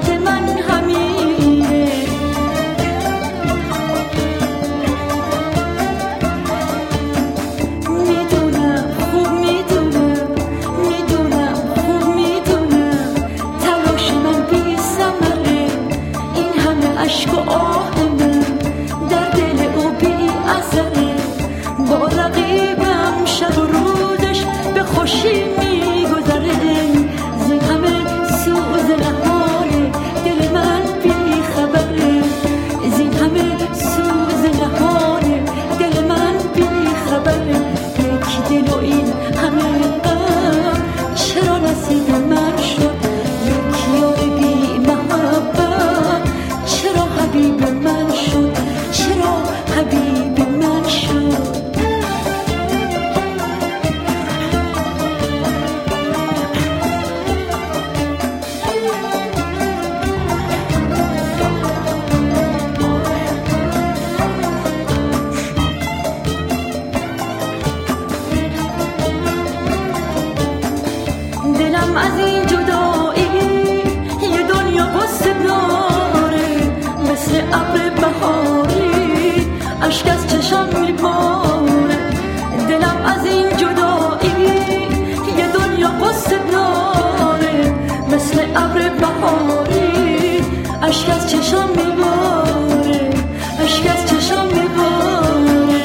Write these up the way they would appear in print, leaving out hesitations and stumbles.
دلم از این جدایی یه دنیا قصه داره، مثل ابر بهاری اشک از چشم میباره. دلم از این جدایی یه دنیا قصه داره، مثل ابر بهاری اشک از چشم میباره، اشک از چشم میباره.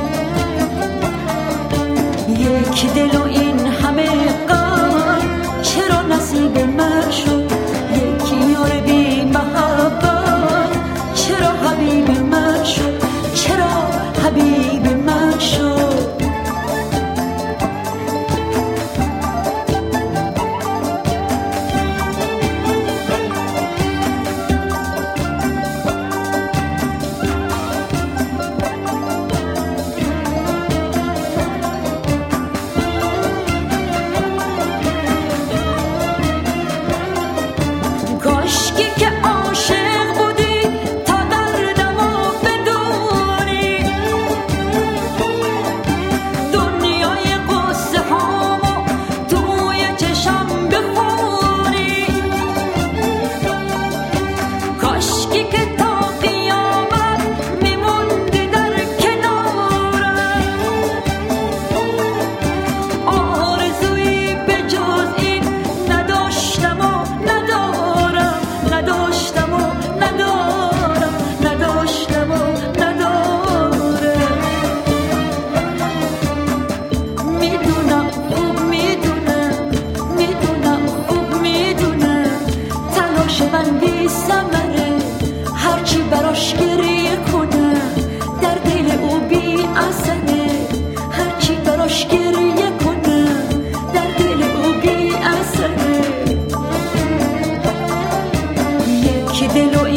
یک دل و این همه چرا نصیب من شد؟ یکی یار بی محبت چرا حبیب من شد؟ چرا حبیب من شد؟ کاشکی که عاشق بودی تا دردمو بدونی، دنیای قصه هامو توی چشم بخونی. کاشکی که تا قیامت میموندی در کنارم، آرزویی به جز این نداشتم و ندارم، نداشتم و ندارم، نداشتم و ندارم. میدونم خوب میدونم، میدونم خوب میدونم تلاش من بی ثمره، هرچی براش گریه کنم در دل او بی اثره، هرچی براش گریه کنم در دل او بی اثره. یک دل و